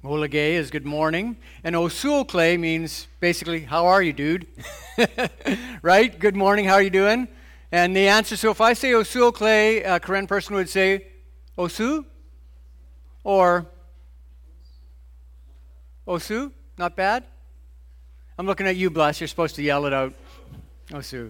Olage is good morning, and Osuokle means basically, how are you, dude? Right? Good morning, how are you doing? And the answer, so if I say Osuokle, a Karen person would say Osu? Or Osu? Not bad? I'm looking at you, Bless. You're supposed to yell it out. Osu.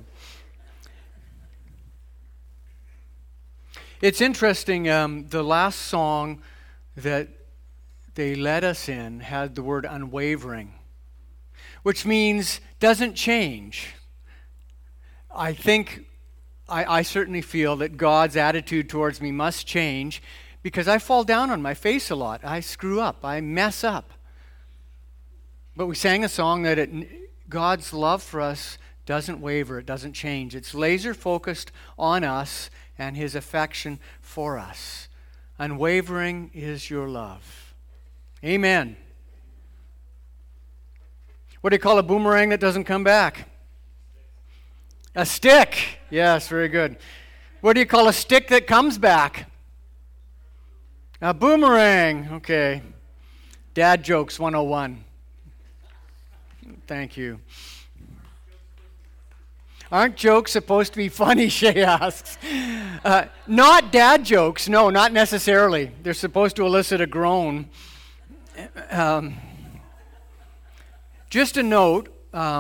It's interesting, the last song that they led us in had the word unwavering, which means doesn't change. I think, I certainly feel that God's attitude towards me must change because I fall down on my face a lot. I screw up. I mess up. But we sang a song that God's love for us doesn't waver. It doesn't change. It's laser focused on us and His affection for us. Unwavering is your love. Amen. What do you call a boomerang that doesn't come back? A stick. Yes, very good. What do you call a stick that comes back? A boomerang. Okay. Dad jokes 101. Thank you. Aren't jokes supposed to be funny, Shay asks. Not dad jokes. No, not necessarily. They're supposed to elicit a groan. Just a note,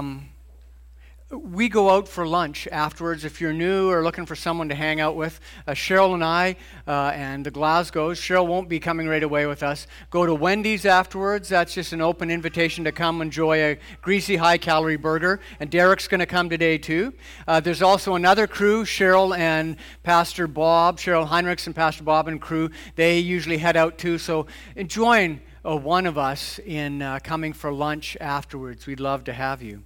we go out for lunch afterwards. If you're new or looking for someone to hang out with, Cheryl and I and the Glasgows, Cheryl won't be coming right away with us, go to Wendy's afterwards. That's just an open invitation to come enjoy a greasy, high-calorie burger. And Derek's going to come today too. There's also another crew, Cheryl and Pastor Bob, Cheryl Heinrichs and Pastor Bob and crew. They usually head out too. So join one of us in coming for lunch afterwards. We'd love to have you.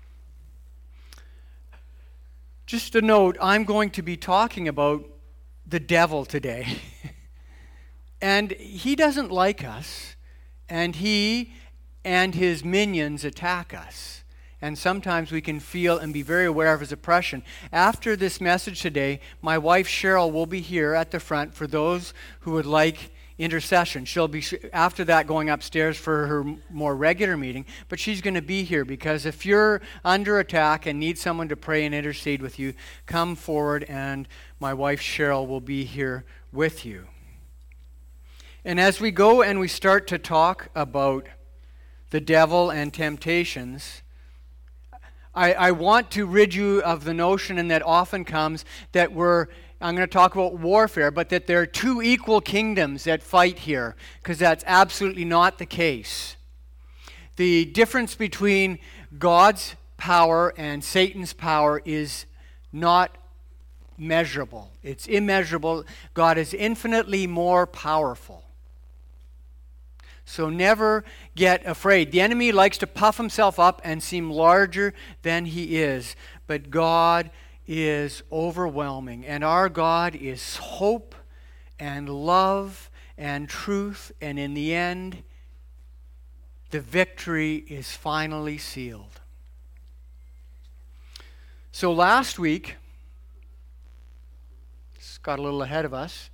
Just a note, I'm going to be talking about the devil today. And he doesn't like us, and he and his minions attack us. And sometimes we can feel and be very aware of his oppression. After this message today, my wife Cheryl will be here at the front for those who would like intercession. She'll be, after that, going upstairs for her more regular meeting, but she's going to be here because if you're under attack and need someone to pray and intercede with you, come forward and my wife Cheryl will be here with you. And as we go and we start to talk about the devil and temptations, I want to rid you of the notion, and that often comes, that I'm going to talk about warfare, but that there are two equal kingdoms that fight here, because that's absolutely not the case. The difference between God's power and Satan's power is not measurable. It's immeasurable. God is infinitely more powerful. So never get afraid. The enemy likes to puff himself up and seem larger than he is, but God is overwhelming, and our God is hope and love and truth, and in the end, the victory is finally sealed. So last week, it's got a little ahead of us.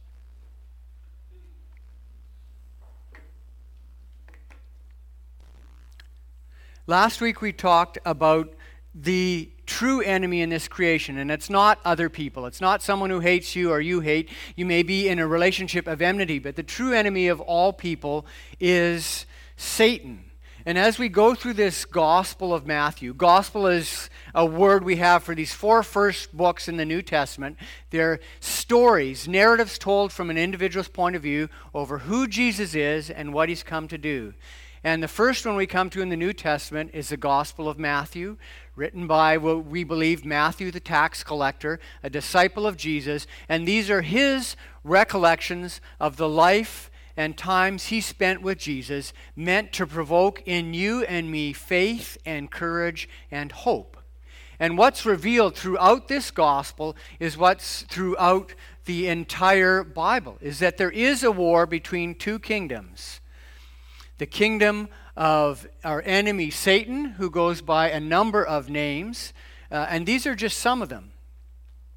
Last week we talked about the true enemy in this creation, and it's not other people. It's not someone who hates you or you hate. You may be in a relationship of enmity, but the true enemy of all people is Satan. And as we go through this Gospel of Matthew, gospel is a word we have for these four first books in the New Testament. They're stories, narratives told from an individual's point of view over who Jesus is and what he's come to do. And the first one we come to in the New Testament is the Gospel of Matthew, written by what we believe Matthew the tax collector, a disciple of Jesus. And these are his recollections of the life and times he spent with Jesus, meant to provoke in you and me faith and courage and hope. And what's revealed throughout this gospel is what's throughout the entire Bible, is that there is a war between two kingdoms. The kingdom of our enemy Satan, who goes by a number of names, and these are just some of them.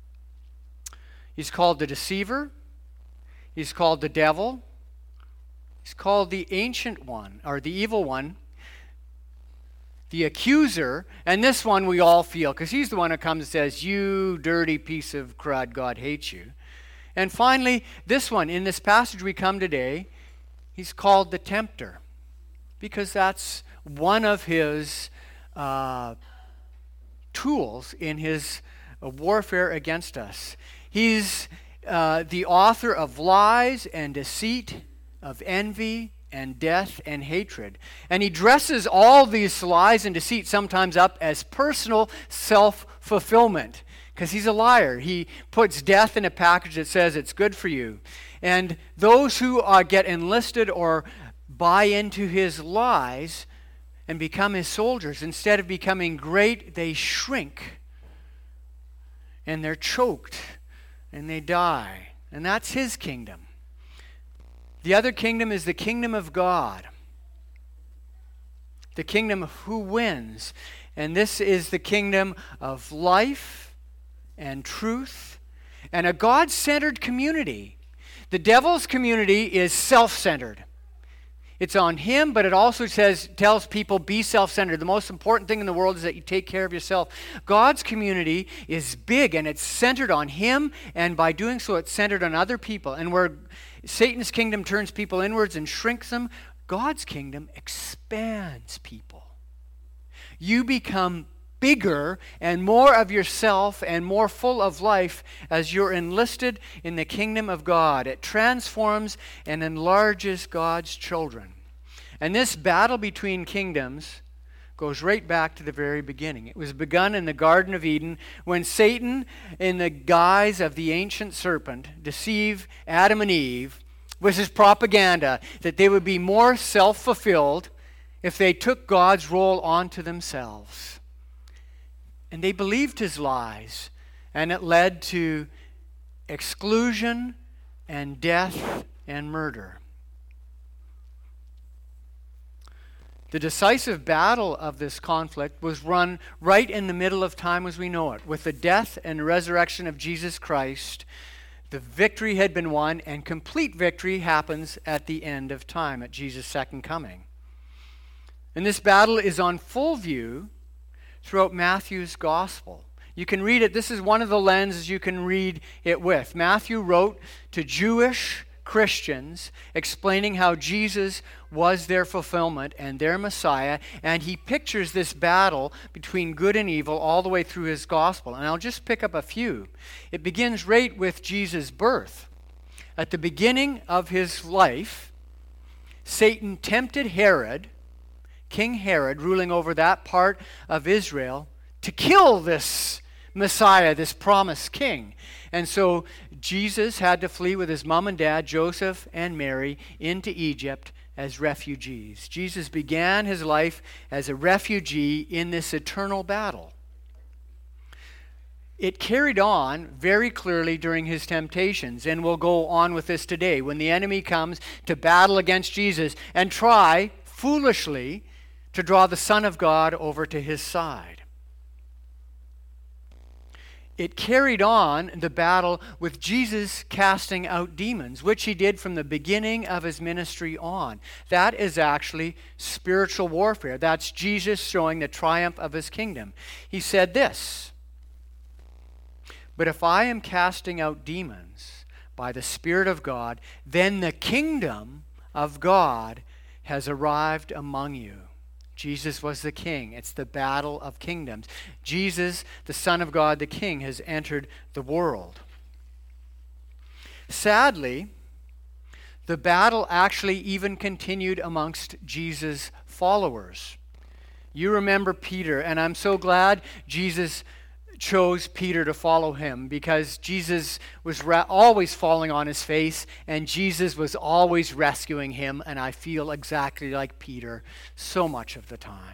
He's called the deceiver, he's called the devil, He's called the Ancient One, or the Evil One, the Accuser, and this one we all feel, because he's the one who comes and says, "You dirty piece of crud, God hates you." And finally, this one, in this passage we come today, he's called the Tempter, because that's one of his tools in his warfare against us. He's the author of lies and deceit, of envy and death and hatred. And he dresses all these lies and deceit sometimes up as personal self-fulfillment, because he's a liar. He puts death in a package that says it's good for you. And those who get enlisted or buy into his lies and become his soldiers, instead of becoming great, they shrink. And they're choked. And they die. And that's his kingdom. The other kingdom is the kingdom of God. The kingdom of who wins. And this is the kingdom of life and truth and a God-centered community. The devil's community is self-centered. It's on him, but it also tells people, be self-centered. The most important thing in the world is that you take care of yourself. God's community is big, and it's centered on him, and by doing so, it's centered on other people. And where Satan's kingdom turns people inwards and shrinks them, God's kingdom expands people. You become bigger and more of yourself and more full of life as you're enlisted in the kingdom of God. It transforms and enlarges God's children. And this battle between kingdoms goes right back to the very beginning. It was begun in the Garden of Eden when Satan, in the guise of the ancient serpent, deceived Adam and Eve with his propaganda that they would be more self-fulfilled if they took God's role onto themselves. And they believed his lies, and it led to exclusion and death and murder. The decisive battle of this conflict was run right in the middle of time as we know it. With the death and resurrection of Jesus Christ, the victory had been won, and complete victory happens at the end of time, at Jesus' second coming. And this battle is on full view throughout Matthew's gospel. You can read it. This is one of the lenses you can read it with. Matthew wrote to Jewish Christians explaining how Jesus was their fulfillment and their Messiah, and he pictures this battle between good and evil all the way through his gospel. And I'll just pick up a few. It begins right with Jesus' birth. At the beginning of his life, Satan tempted Herod, King Herod, ruling over that part of Israel, to kill this Messiah, this promised king. And so Jesus had to flee with his mom and dad, Joseph and Mary, into Egypt as refugees. Jesus began his life as a refugee in this eternal battle. It carried on very clearly during his temptations, and will go on with this today, when the enemy comes to battle against Jesus and try, foolishly, to draw the Son of God over to his side. It carried on the battle with Jesus casting out demons, which he did from the beginning of his ministry on. That is actually spiritual warfare. That's Jesus showing the triumph of his kingdom. He said this, "But if I am casting out demons by the Spirit of God, then the kingdom of God has arrived among you." Jesus was the king. It's the battle of kingdoms. Jesus, the Son of God, the King, has entered the world. Sadly, the battle actually even continued amongst Jesus' followers. You remember Peter, and I'm so glad Jesus chose Peter to follow him, because Jesus was always falling on his face, and Jesus was always rescuing him, and I feel exactly like Peter so much of the time.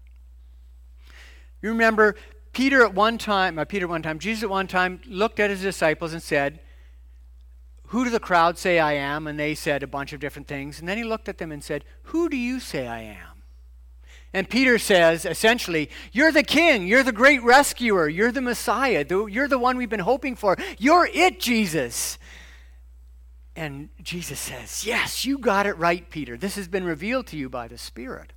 You remember Jesus at one time looked at his disciples and said, "Who do the crowd say I am?" And they said a bunch of different things. And then he looked at them and said, "Who do you say I am?" And Peter says, essentially, "You're the king, you're the great rescuer, you're the Messiah, you're the one we've been hoping for. You're it, Jesus." And Jesus says, yes, you got it right, Peter. This has been revealed to you by the Spirit.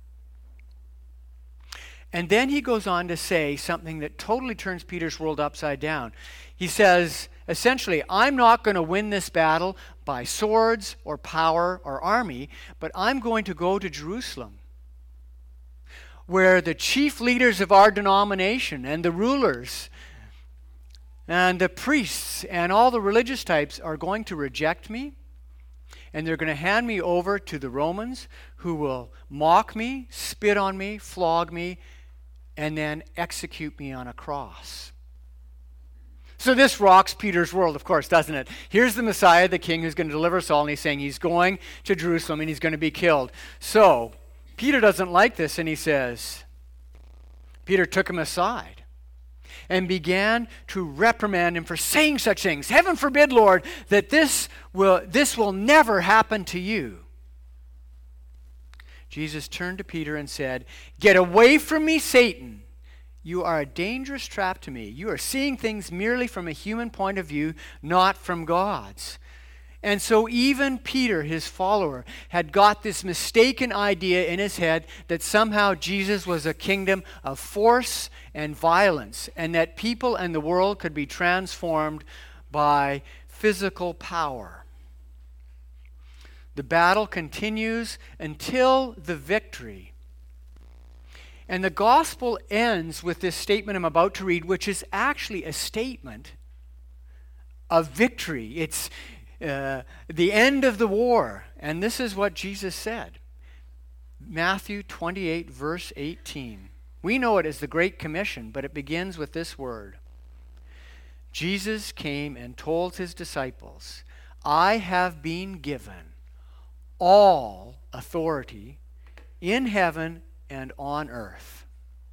And then he goes on to say something that totally turns Peter's world upside down. He says, essentially, I'm not going to win this battle by swords or power or army, but I'm going to go to Jerusalem, where the chief leaders of our denomination and the rulers and the priests and all the religious types are going to reject me, and they're going to hand me over to the Romans, who will mock me, spit on me, flog me, and then execute me on a cross. So this rocks Peter's world, of course, doesn't it? Here's the Messiah, the King, who's going to deliver us all, and he's saying he's going to Jerusalem and he's going to be killed. So Peter doesn't like this, and he says, Peter took him aside and began to reprimand him for saying such things. Heaven forbid, Lord, that this will never happen to you. Jesus turned to Peter and said, get away from me, Satan. You are a dangerous trap to me. You are seeing things merely from a human point of view, not from God's. And so even Peter, his follower, had got this mistaken idea in his head that somehow Jesus was a kingdom of force and violence, and that people and the world could be transformed by physical power. The battle continues until the victory. And the gospel ends with this statement I'm about to read, which is actually a statement of victory. It's the end of the war. And this is what Jesus said. Matthew 28, verse 18. We know it as the Great Commission, but it begins with this word. Jesus came and told his disciples, I have been given all authority in heaven and on earth.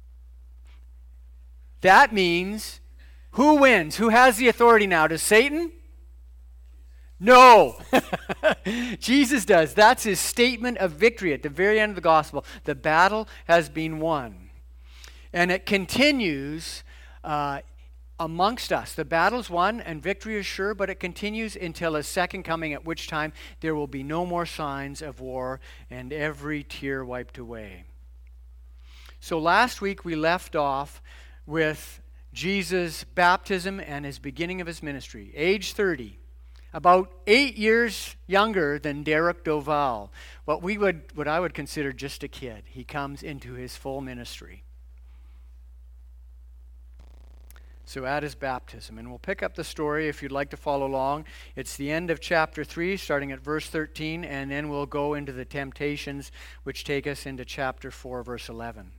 That means, who wins? Who has the authority now? Does Satan? No. Jesus does. That's his statement of victory at the very end of the gospel. The battle has been won. And it continues amongst us. The battle's won and victory is sure, but it continues until his second coming, at which time there will be no more signs of war and every tear wiped away. So last week we left off with Jesus' baptism and his beginning of his ministry. Age 30. About 8 years younger than Derek Doval. What I would consider just a kid. He comes into his full ministry. So at his baptism. And we'll pick up the story if you'd like to follow along. It's the end of chapter 3, starting at verse 13, and then we'll go into the temptations, which take us into chapter 4, verse 11.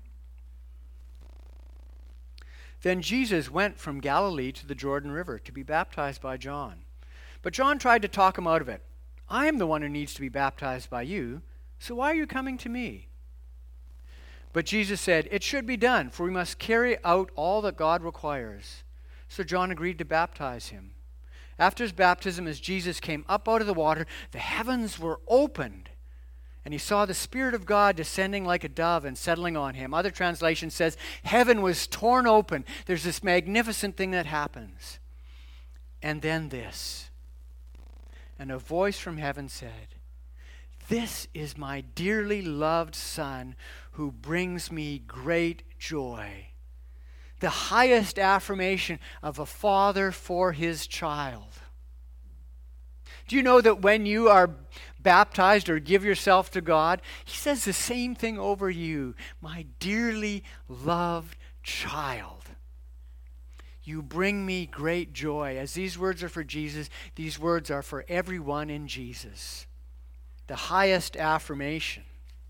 Then Jesus went from Galilee to the Jordan River to be baptized by John. But John tried to talk him out of it. I am the one who needs to be baptized by you, so why are you coming to me? But Jesus said, it should be done, for we must carry out all that God requires. So John agreed to baptize him. After his baptism, as Jesus came up out of the water, the heavens were opened, and he saw the Spirit of God descending like a dove and settling on him. Other translation says, heaven was torn open. There's this magnificent thing that happens. And then this. And a voice from heaven said, this is my dearly loved Son who brings me great joy. The highest affirmation of a father for his child. Do you know that when you are baptized or give yourself to God, he says the same thing over you. My dearly loved child. You bring me great joy. As these words are for Jesus, these words are for everyone in Jesus. The highest affirmation.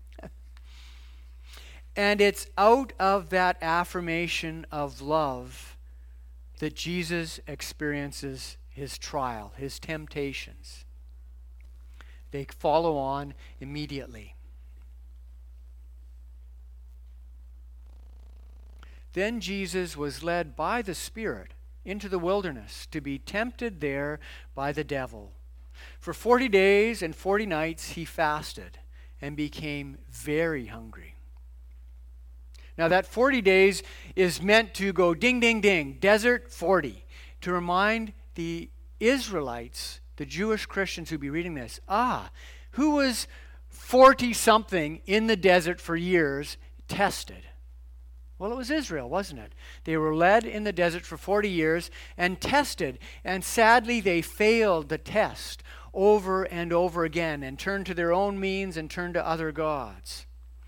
And it's out of that affirmation of love that Jesus experiences his trial, his temptations. They follow on immediately. Then Jesus was led by the Spirit into the wilderness to be tempted there by the devil. For 40 days and 40 nights he fasted and became very hungry. Now that 40 days is meant to go ding, ding, ding, desert 40, to remind the Israelites the Jewish Christians who'd be reading this, who was 40-something in the desert for years, tested? Well, it was Israel, wasn't it? They were led in the desert for 40 years and tested. And sadly, they failed the test over and over again and turned to their own means and turned to other gods.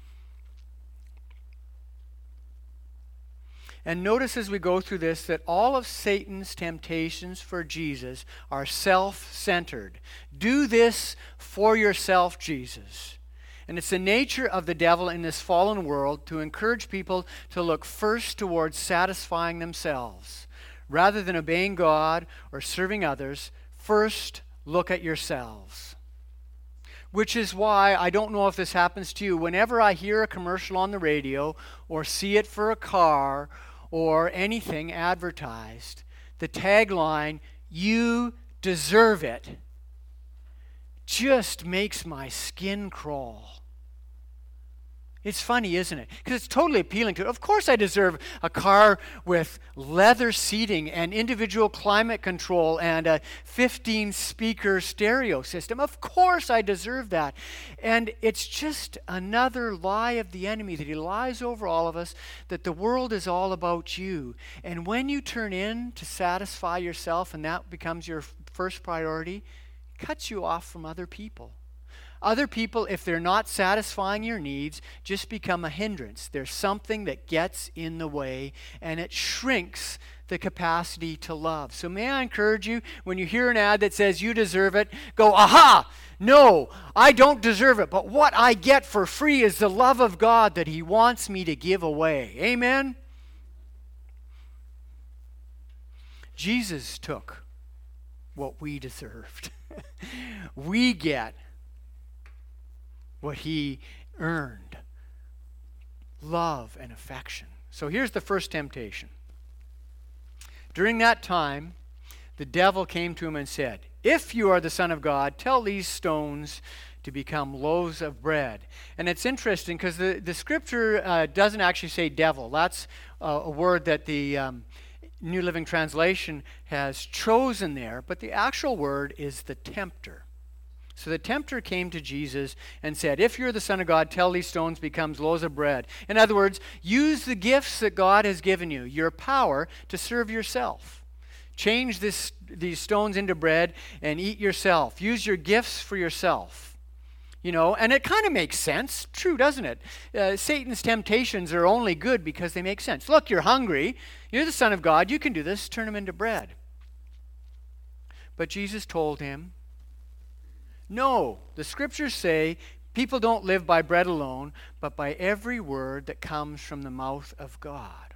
And notice as we go through this that all of Satan's temptations for Jesus are self-centered. Do this for yourself, Jesus. And it's the nature of the devil in this fallen world to encourage people to look first towards satisfying themselves. Rather than obeying God or serving others, first look at yourselves. Which is why, I don't know if this happens to you, whenever I hear a commercial on the radio or see it for a car or anything advertised, the tagline, "You deserve it," just makes my skin crawl. It's funny, isn't it? Because it's totally appealing to it. Of course I deserve a car with leather seating and individual climate control and a 15-speaker stereo system. Of course I deserve that. And it's just another lie of the enemy that he lies over all of us, that the world is all about you. And when you turn in to satisfy yourself and that becomes your first priority, it cuts you off from other people. Other people, if they're not satisfying your needs, just become a hindrance. There's something that gets in the way, and it shrinks the capacity to love. So may I encourage you, when you hear an ad that says you deserve it, go, aha! No, I don't deserve it. But what I get for free is the love of God that He wants me to give away. Amen? Jesus took what we deserved. We get what He earned. Love and affection. So here's the first temptation. During that time, the devil came to him and said, "If you are the Son of God, tell these stones to become loaves of bread." And it's interesting because the scripture doesn't actually say devil. That's a word that the New Living Translation has chosen there, but the actual word is the tempter. So the tempter came to Jesus and said, "If you're the Son of God, tell these stones becomes loaves of bread." In other words, use the gifts that God has given you, your power, to serve yourself. Change these stones into bread and eat yourself. Use your gifts for yourself. You know, and it kind of makes sense. True, doesn't it? Satan's temptations are only good because they make sense. Look, you're hungry. You're the Son of God. You can do this. Turn them into bread. But Jesus told him, no, the scriptures say people don't live by bread alone, but by every word that comes from the mouth of God.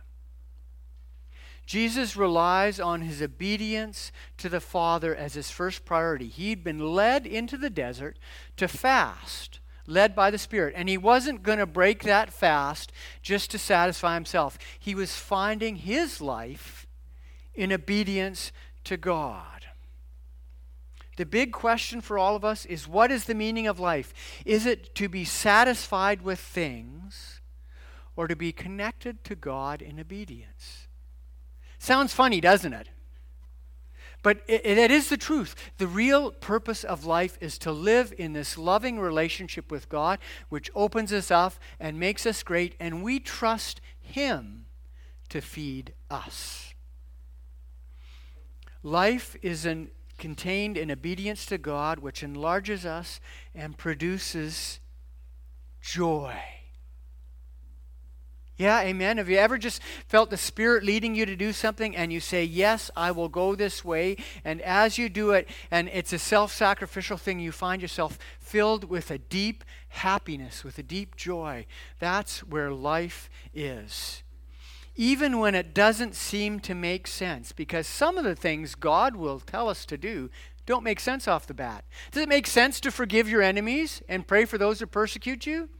Jesus relies on his obedience to the Father as his first priority. He'd been led into the desert to fast, led by the Spirit. And he wasn't going to break that fast just to satisfy himself. He was finding his life in obedience to God. The big question for all of us is, what is the meaning of life? Is it to be satisfied with things or to be connected to God in obedience? Sounds funny, doesn't it? But it is the truth. The real purpose of life is to live in this loving relationship with God, which opens us up and makes us great, and we trust Him to feed us. Life is contained in obedience to God, which enlarges us and produces joy. Yeah, amen. Have you ever just felt the Spirit leading you to do something and you say, yes, I will go this way, and as you do it, and it's a self-sacrificial thing, you find yourself filled with a deep happiness, with a deep joy. That's where life is. Even when it doesn't seem to make sense, because some of the things God will tell us to do don't make sense off the bat. Does it make sense to forgive your enemies and pray for those who persecute you?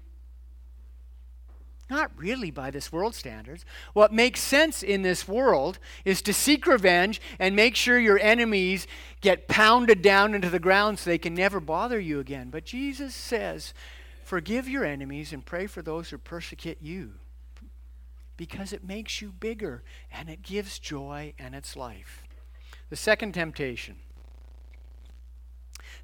Not really by this world standards. What makes sense in this world is to seek revenge and make sure your enemies get pounded down into the ground so they can never bother you again. But Jesus says, forgive your enemies and pray for those who persecute you, because it makes you bigger and it gives joy and it's life. The second temptation.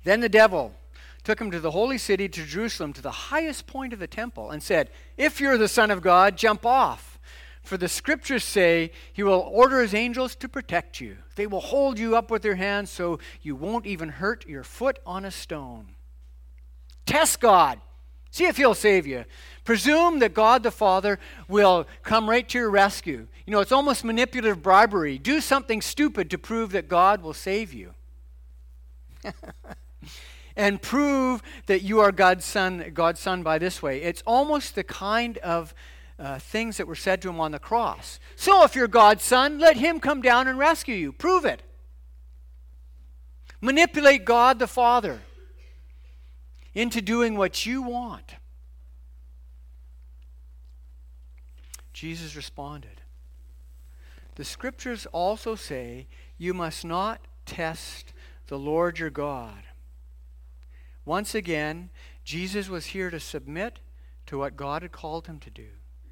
Then the devil took him to the holy city, to Jerusalem, to the highest point of the temple, and said, "If you're the Son of God, jump off. For the scriptures say he will order his angels to protect you. They will hold you up with their hands so you won't even hurt your foot on a stone." Test God. See if he'll save you. Presume that God the Father will come right to your rescue. You know, it's almost manipulative bribery. Do something stupid to prove that God will save you. And prove that you are God's son by this way. It's almost the kind of things that were said to him on the cross. So if you're God's son, let him come down and rescue you. Prove it. Manipulate God the Father into doing what you want. Jesus responded, "The scriptures also say you must not test the Lord your God." Once again, Jesus was here to submit to what God had called him to do.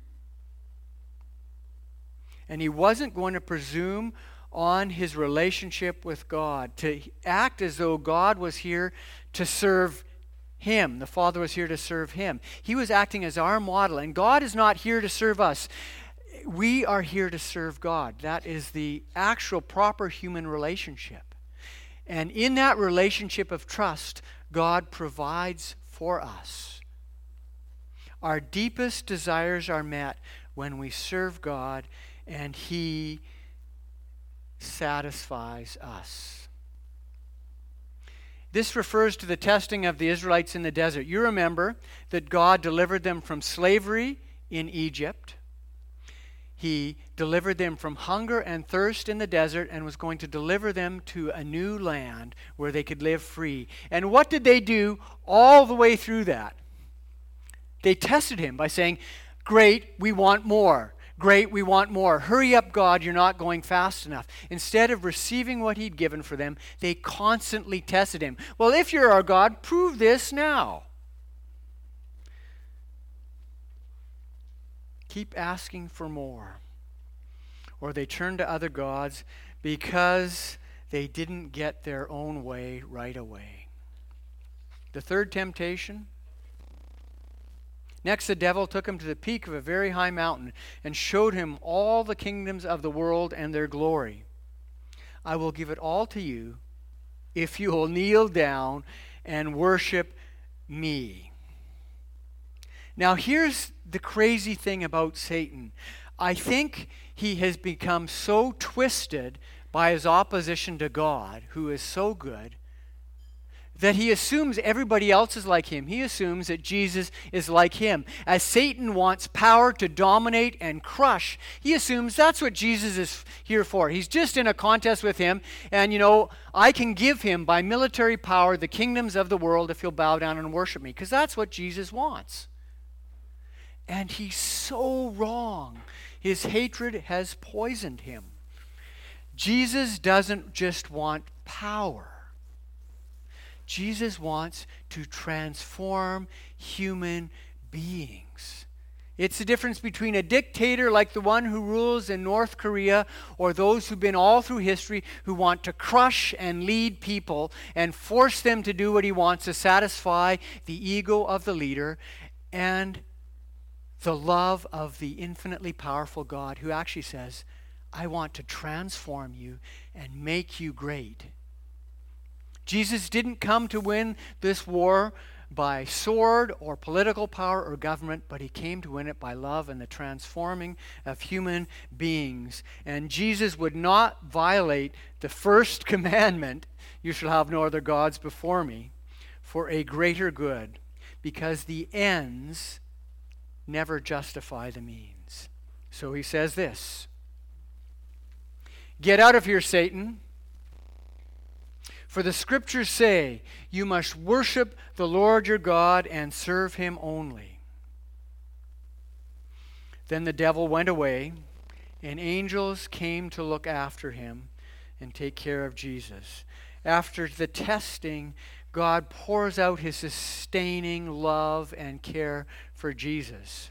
And he wasn't going to presume on his relationship with God, to act as though God was here to serve him. The Father was here to serve him. He was acting as our model, and God is not here to serve us. We are here to serve God. That is the actual proper human relationship. And in that relationship of trust, God provides for us. Our deepest desires are met when we serve God, and he satisfies us. This refers to the testing of the Israelites in the desert. You remember that God delivered them from slavery in Egypt. He delivered them from hunger and thirst in the desert and was going to deliver them to a new land where they could live free. And what did they do all the way through that? They tested him by saying, "Great, we want more. Great, we want more. Hurry up, God, you're not going fast enough." Instead of receiving what he'd given for them, they constantly tested him. "Well, if you're our God, prove this now." Keep asking for more. Or they turn to other gods because they didn't get their own way right away. The third temptation. Next, the devil took him to the peak of a very high mountain and showed him all the kingdoms of the world and their glory. "I will give it all to you if you will kneel down and worship me." Now, here's the crazy thing about Satan. I think he has become so twisted by his opposition to God, who is so good, that he assumes everybody else is like him. He assumes that Jesus is like him. As Satan wants power to dominate and crush, he assumes that's what Jesus is here for. He's just in a contest with him, and I can give him by military power the kingdoms of the world if he'll bow down and worship me, because that's what Jesus wants. And he's so wrong. His hatred has poisoned him. Jesus doesn't just want power. Jesus wants to transform human beings. It's the difference between a dictator like the one who rules in North Korea, or those who've been all through history who want to crush and lead people and force them to do what he wants to satisfy the ego of the leader, and the love of the infinitely powerful God who actually says, "I want to transform you and make you great." Jesus didn't come to win this war by sword or political power or government, but he came to win it by love and the transforming of human beings. And Jesus would not violate the first commandment, "You shall have no other gods before me," for a greater good, because the ends never justify the means. So he says this, "Get out of here, Satan. For the scriptures say, you must worship the Lord your God and serve him only." Then the devil went away, and angels came to look after him and take care of Jesus. After the testing, God pours out his sustaining love and care for Jesus.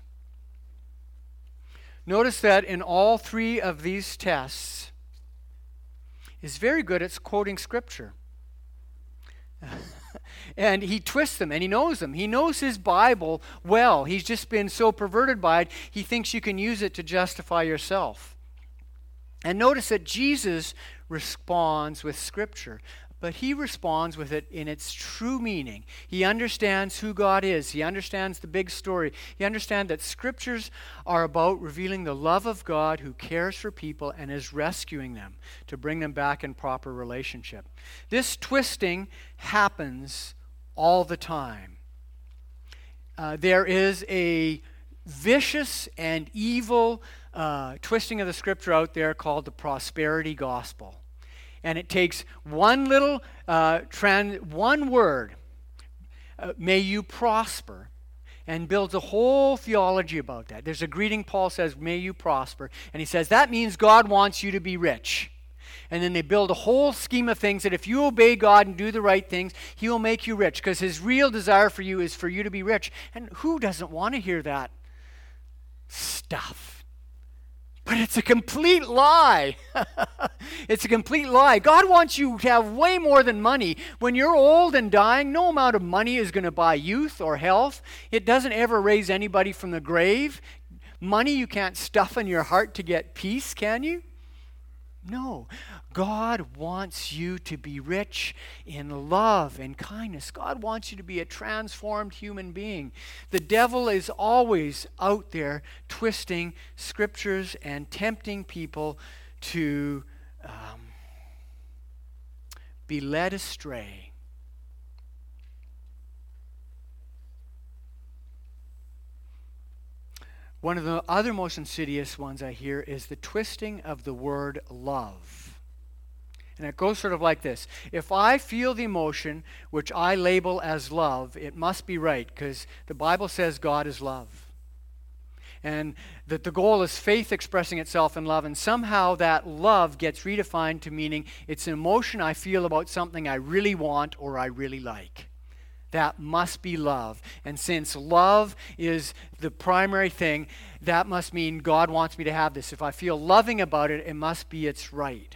Notice that in all three of these tests, is very good at quoting Scripture. And he twists them, and he knows them. He knows his Bible well. He's just been so perverted by it, he thinks you can use it to justify yourself. And notice that Jesus responds with Scripture, but he responds with it in its true meaning. He understands who God is. He understands the big story. He understands that Scriptures are about revealing the love of God who cares for people and is rescuing them to bring them back in proper relationship. This twisting happens all the time. There is a vicious and evil twisting of the Scripture out there called the prosperity gospel. And it takes one little, one word, may you prosper, and builds a whole theology about that. There's a greeting Paul says, may you prosper. And he says, that means God wants you to be rich. And then they build a whole scheme of things that if you obey God and do the right things, he will make you rich. Because his real desire for you is for you to be rich. And who doesn't want to hear that stuff? But it's a complete lie. It's a complete lie. God wants you to have way more than money. When you're old and dying, no amount of money is going to buy youth or health. It doesn't ever raise anybody from the grave. Money you can't stuff in your heart to get peace, can you? No. God wants you to be rich in love and kindness. God wants you to be a transformed human being. The devil is always out there twisting Scriptures and tempting people to be led astray. One of the other most insidious ones I hear is the twisting of the word love. And it goes sort of like this. If I feel the emotion which I label as love, it must be right, because the Bible says God is love. And that the goal is faith expressing itself in love, and somehow that love gets redefined to meaning it's an emotion I feel about something I really want or I really like. That must be love. And since love is the primary thing, that must mean God wants me to have this. If I feel loving about it, it must be it's right.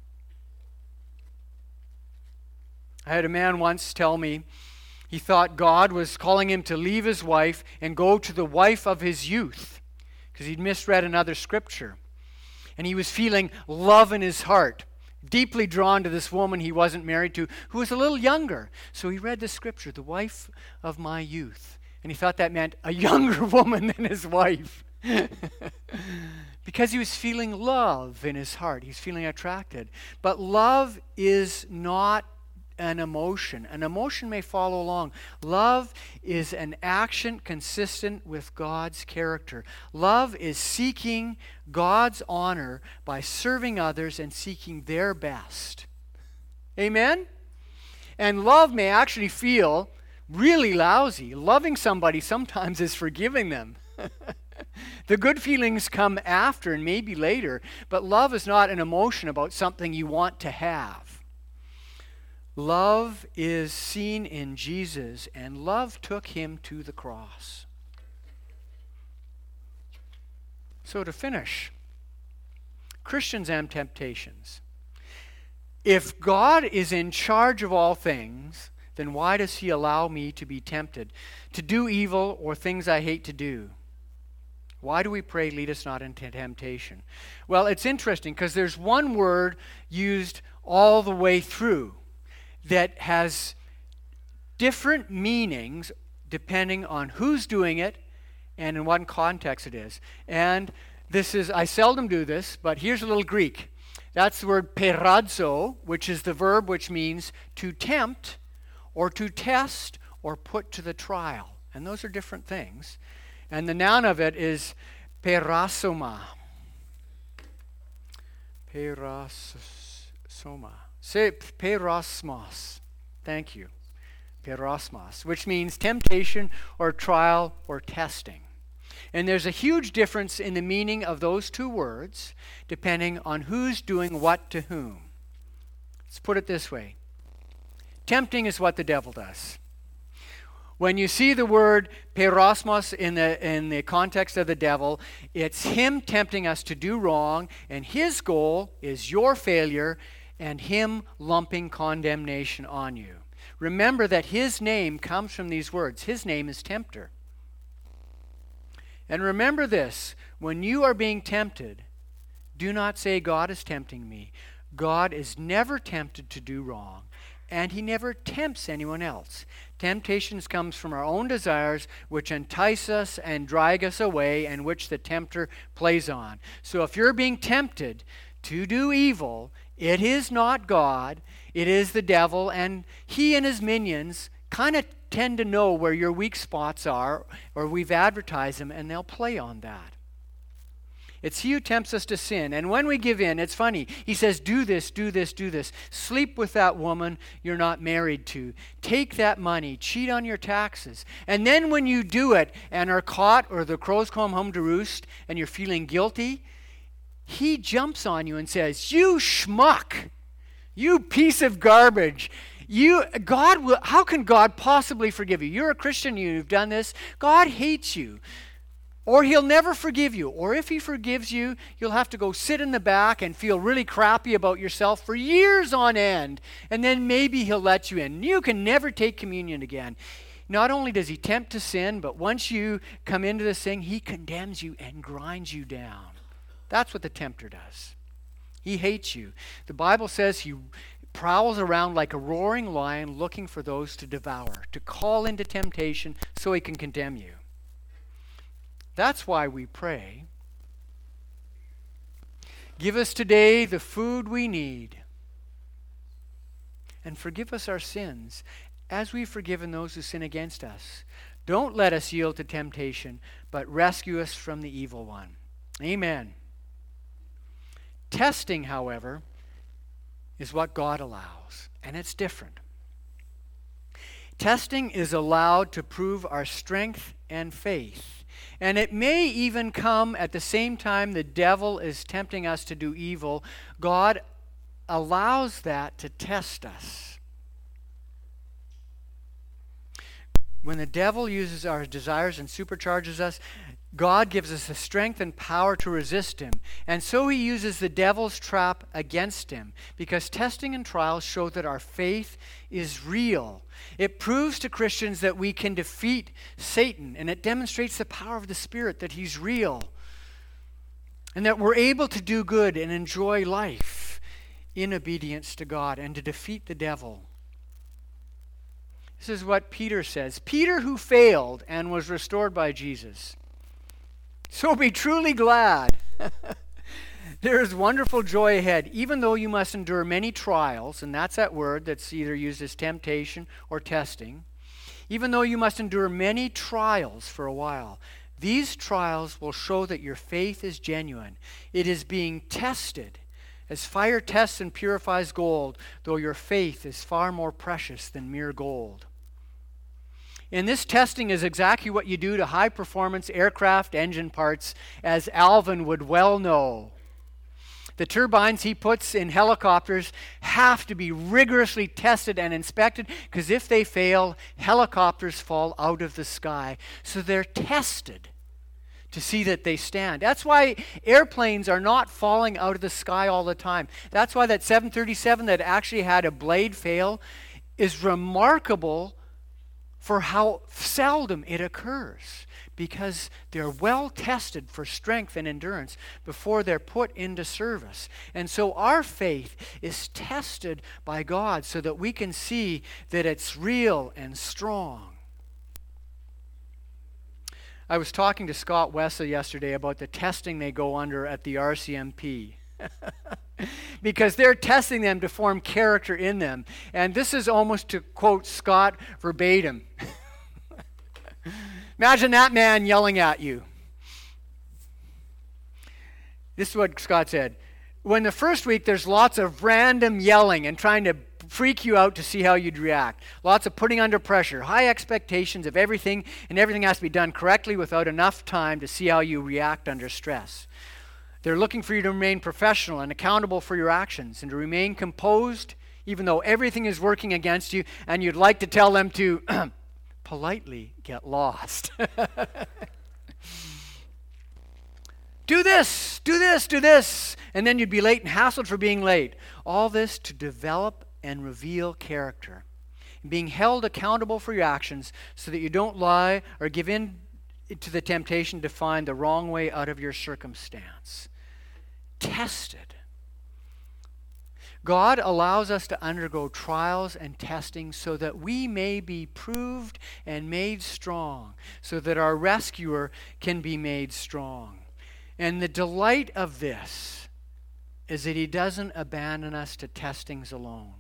I had a man once tell me he thought God was calling him to leave his wife and go to the wife of his youth because he'd misread another scripture. And he was feeling love in his heart, deeply drawn to this woman he wasn't married to, who was a little younger. So he read the scripture, the wife of my youth. And he thought that meant a younger woman than his wife. Because he was feeling love in his heart. He's feeling attracted. But love is not an emotion. An emotion may follow along. Love is an action consistent with God's character. Love is seeking God's honor by serving others and seeking their best. Amen? And love may actually feel really lousy. Loving somebody sometimes is forgiving them. The good feelings come after and maybe later, but love is not an emotion about something you want to have. Love is seen in Jesus, and love took him to the cross. So to finish, Christians and temptations. If God is in charge of all things, then why does he allow me to be tempted, to do evil or things I hate to do? Why do we pray, lead us not into temptation? Well, it's interesting because there's one word used all the way through that has different meanings depending on who's doing it and in what context it is. And this is, I seldom do this, but here's a little Greek. That's the word peirazo, which is the verb which means to tempt or to test or put to the trial. And those are different things. And the noun of it is perasoma. Perasoma. Say perosmos. Thank you. Perosmos, which means temptation or trial or testing. And there's a huge difference in the meaning of those two words depending on who's doing what to whom. Let's put it this way. Tempting is what the devil does. When you see the word perosmos in the context of the devil, it's him tempting us to do wrong, and his goal is your failure and him lumping condemnation on you. remember that his name comes from these words. His name is Tempter. And remember this, when you are being tempted, do not say, God is tempting me. God is never tempted to do wrong, and he never tempts anyone else. Temptations comes from our own desires, which entice us and drag us away, and which the tempter plays on. So if you're being tempted to do evil, it is not God, it is the devil, and he and his minions kind of tend to know where your weak spots are, or we've advertised them, and they'll play on that. It's he who tempts us to sin. And when we give in, it's funny. He says, do this, do this, do this. Sleep with that woman you're not married to. Take that money. Cheat on your taxes. And then when you do it and are caught, or the crows come home to roost, and you're feeling guilty, he jumps on you and says, you schmuck. You piece of garbage. How can God possibly forgive you? You're a Christian, you've done this. God hates you. Or he'll never forgive you. Or if he forgives you, you'll have to go sit in the back and feel really crappy about yourself for years on end. And then maybe he'll let you in. You can never take communion again. Not only does he tempt to sin, but once you come into this thing, he condemns you and grinds you down. That's what the tempter does. He hates you. The Bible says he prowls around like a roaring lion looking for those to devour, to call into temptation so he can condemn you. That's why we pray. Give us today the food we need, and forgive us our sins as we've forgiven those who sin against us. Don't let us yield to temptation, but rescue us from the evil one. Amen. Testing, however, is what God allows, and it's different. Testing is allowed to prove our strength and faith. And it may even come at the same time the devil is tempting us to do evil. God allows that to test us. When the devil uses our desires and supercharges us, God gives us the strength and power to resist him. And so he uses the devil's trap against him, because testing and trials show that our faith is real. It proves to Christians that we can defeat Satan, and it demonstrates the power of the Spirit, that he's real, and that we're able to do good and enjoy life in obedience to God and to defeat the devil. This is what Peter says. Peter, who failed and was restored by Jesus. So be truly glad. There is wonderful joy ahead, even though you must endure many trials, and that's that word that's either used as temptation or testing. Even though you must endure many trials for a while, these trials will show that your faith is genuine. It is being tested, as fire tests and purifies gold, though your faith is far more precious than mere gold. And this testing is exactly what you do to high-performance aircraft engine parts, as Alvin would well know. The turbines he puts in helicopters have to be rigorously tested and inspected, because if they fail, helicopters fall out of the sky. So they're tested to see that they stand. That's why airplanes are not falling out of the sky all the time. That's why that 737 that actually had a blade fail is remarkable for how seldom it occurs, because they're well tested for strength and endurance before they're put into service. And so our faith is tested by God so that we can see that it's real and strong. I was talking to Scott Wesley yesterday about the testing they go under at the RCMP. Because they're testing them to form character in them. And this is almost to quote Scott verbatim. Imagine that man yelling at you. This is what Scott said. When the first week there's lots of random yelling and trying to freak you out to see how you'd react. Lots of putting under pressure, high expectations of everything, and everything has to be done correctly without enough time to see how you react under stress. They're looking for you to remain professional and accountable for your actions, and to remain composed even though everything is working against you, and you'd like to tell them to politely get lost. Do this, do this, do this, and then you'd be late and hassled for being late. All this to develop and reveal character. and being held accountable for your actions so that you don't lie or give in to the temptation to find the wrong way out of your circumstance. Tested. God allows us to undergo trials and testing so that we may be proved and made strong, so that our rescuer can be made strong. And the delight of this is that he doesn't abandon us to testings alone.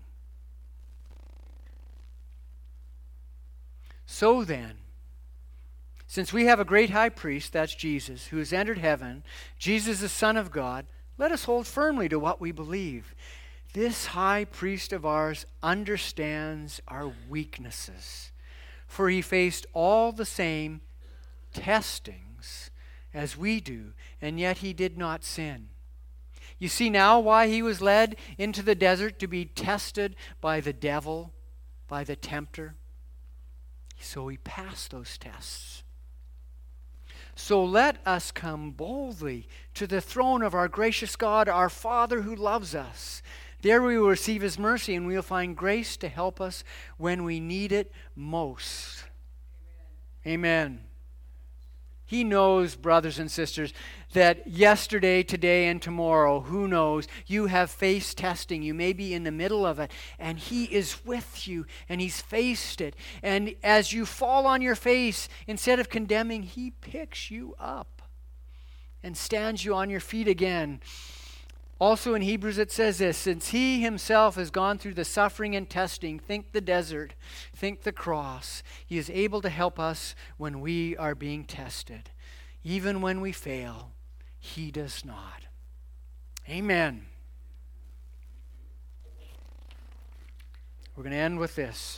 So then, since we have a great high priest, that's Jesus, who has entered heaven, Jesus the Son of God, let us hold firmly to what we believe. This high priest of ours understands our weaknesses, for he faced all the same testings as we do, and yet he did not sin. You see now why he was led into the desert to be tested by the devil, by the tempter. So he passed those tests. So let us come boldly to the throne of our gracious God, our Father who loves us. There we will receive his mercy, and we will find grace to help us when we need it most. Amen. He knows, brothers and sisters, that yesterday, today, and tomorrow, who knows, you have faced testing. You may be in the middle of it, and he is with you, and he's faced it. And as you fall on your face, instead of condemning, he picks you up and stands you on your feet again. Also in Hebrews it says this, since he himself has gone through the suffering and testing, think the desert, think the cross, he is able to help us when we are being tested. Even when we fail, he does not. Amen. We're going to end with this.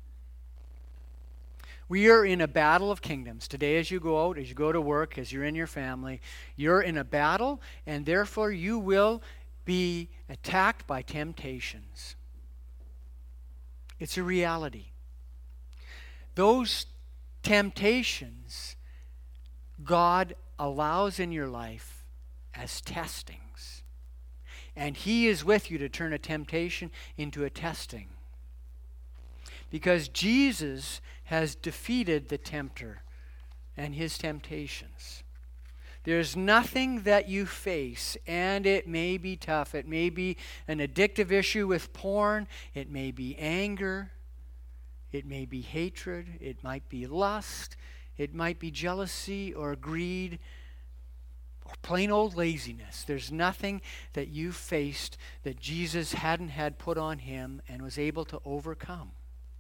We are in a battle of kingdoms. Today as you go out, as you go to work, as you're in your family, you're in a battle, and therefore you will be attacked by temptations. It's a reality. Those temptations God allows in your life as testings. And he is with you to turn a temptation into a testing. Because Jesus has defeated the tempter and his temptations. There's nothing that you face, and it may be tough. It may be an addictive issue with porn. It may be anger. It may be hatred. It might be lust. It might be jealousy or greed or plain old laziness. There's nothing that you faced that Jesus hadn't had put on him and was able to overcome.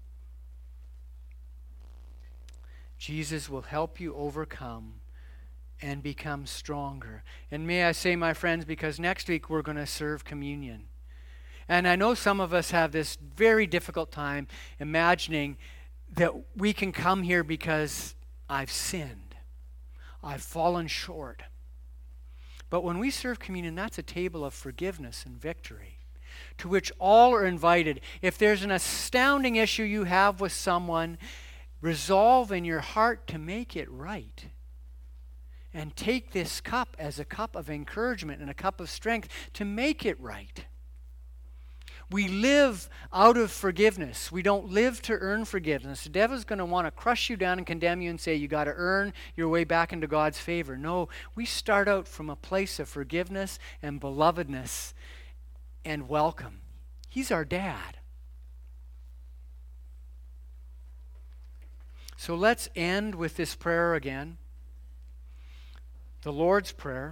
Jesus will help you overcome and become stronger. And may I say, my friends, because next week we're going to serve communion. And I know some of us have this very difficult time imagining that we can come here because I've sinned. I've fallen short. But when we serve communion, that's a table of forgiveness and victory, to which all are invited. If there's an astounding issue you have with someone, resolve in your heart to make it right. And take this cup as a cup of encouragement and a cup of strength to make it right. We live out of forgiveness. We don't live to earn forgiveness. The devil's going to want to crush you down and condemn you and say you got to earn your way back into God's favor. No, we start out from a place of forgiveness and belovedness and welcome. He's our dad. So let's end with this prayer again. The Lord's Prayer.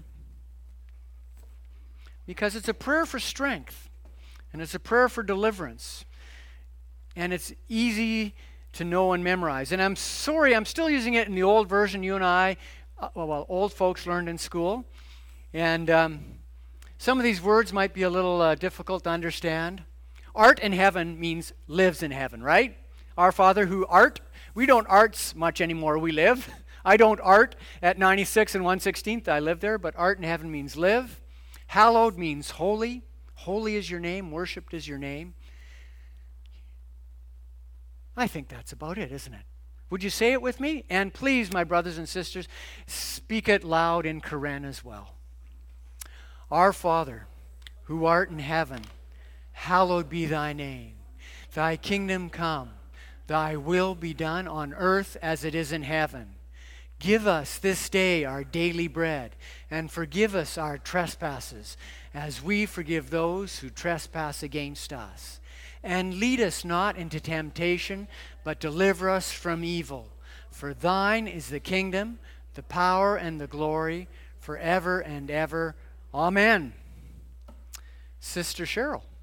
Because it's a prayer for strength. And it's a prayer for deliverance. And it's easy to know and memorize. And I'm sorry, I'm still using it in the old version you and I, old folks learned in school. And some of these words might be a little difficult to understand. Art in heaven means lives in heaven, right? Our Father who art. We don't arts much anymore, we live. I don't art at 96 and 1/16. I live there, but art in heaven means live. Hallowed means holy. Holy is your name, worshipped is your name. I think that's about it, isn't it? Would you say it with me? And please, my brothers and sisters, speak it loud in Karen as well. Our Father, who art in heaven, hallowed be thy name. Thy kingdom come. Thy will be done on earth as it is in heaven. Give us this day our daily bread, and forgive us our trespasses, as we forgive those who trespass against us. And lead us not into temptation, but deliver us from evil. For thine is the kingdom, the power, and the glory, forever and ever. Amen. Sister Cheryl.